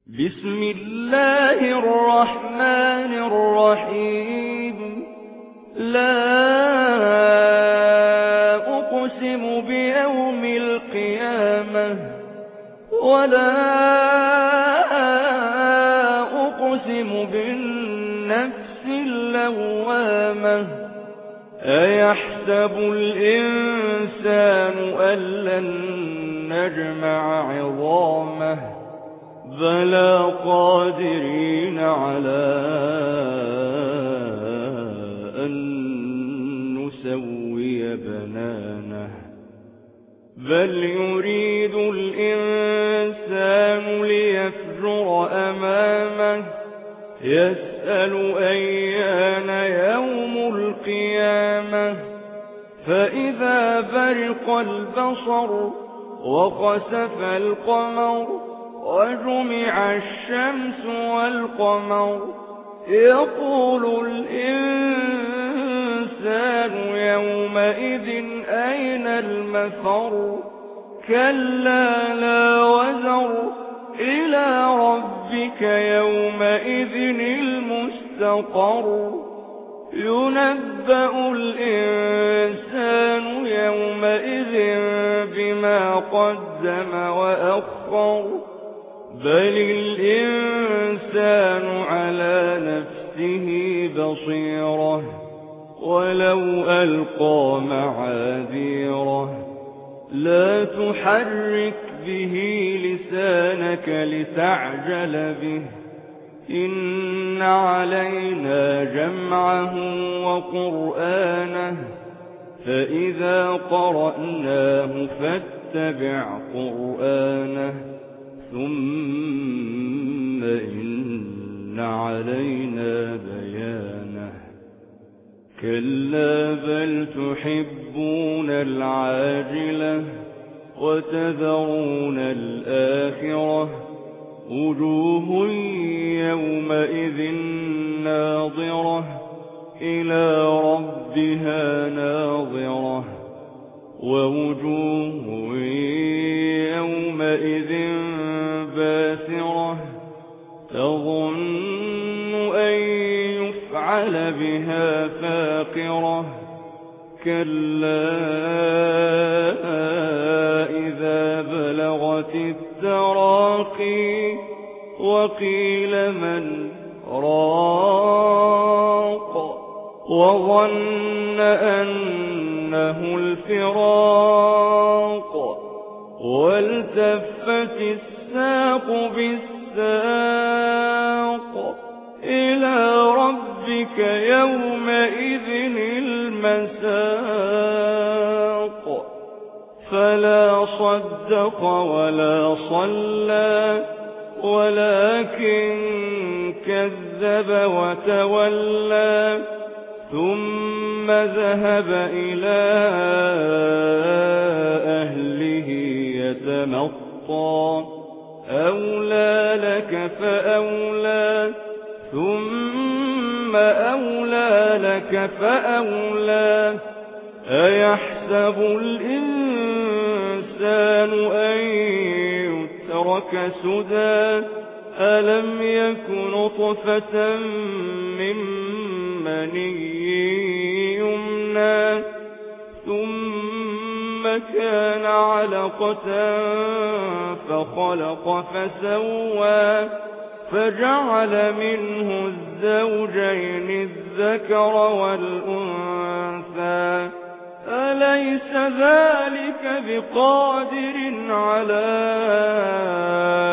بسم الله الرحمن الرحيم. لا أقسم بيوم القيامة ولا أقسم بالنفس اللوامة. أيحسب الإنسان أن لن نجمع عظامه بلى قادرين على أن نسوي بنانه. بل يريد الإنسان ليفجر أمامه يسأل أيان يوم القيامة. فإذا برق البصر وخسف القمر وجمع الشمس والقمر يقول الإنسان يومئذ أين المفر. كلا لا وزر إلى ربك يومئذ المستقر. ينبأ الإنسان يومئذ بما قدم وأخر. بل الإنسان على نفسه بصيرة ولو ألقى معاذيره. لا تحرك به لسانك لتعجل به. إن علينا جمعه وقرآنه فإذا قرأناه فاتبع قرآنه ثم إن علينا بيانه. كلا بل تحبون العاجلة وتذرون الآخرة. وجوه يومئذ ناظرة إلى ربها ناظرة. ووجوه يومئذ باسرة تظن أن يفعل بها فاقرة. كلا إذا بلغت التراقي وقيل من راق وظن أنه الفراق والتفت الساق بالساق إلى ربك يومئذ المساق. فلا صدق ولا صلى ولكن كذب وتولى ثم ذهب إلى أهله يتمطى. أولى لك فأولى ثم أولى لك فأولى. أيحسب الإنسان أن يترك سدى. ألم يك نطفة من مني يمنى ثم كان علقة فخلق فسوى فجعل منه الزوجين الذكر والأنثى. أليس ذلك بقادر على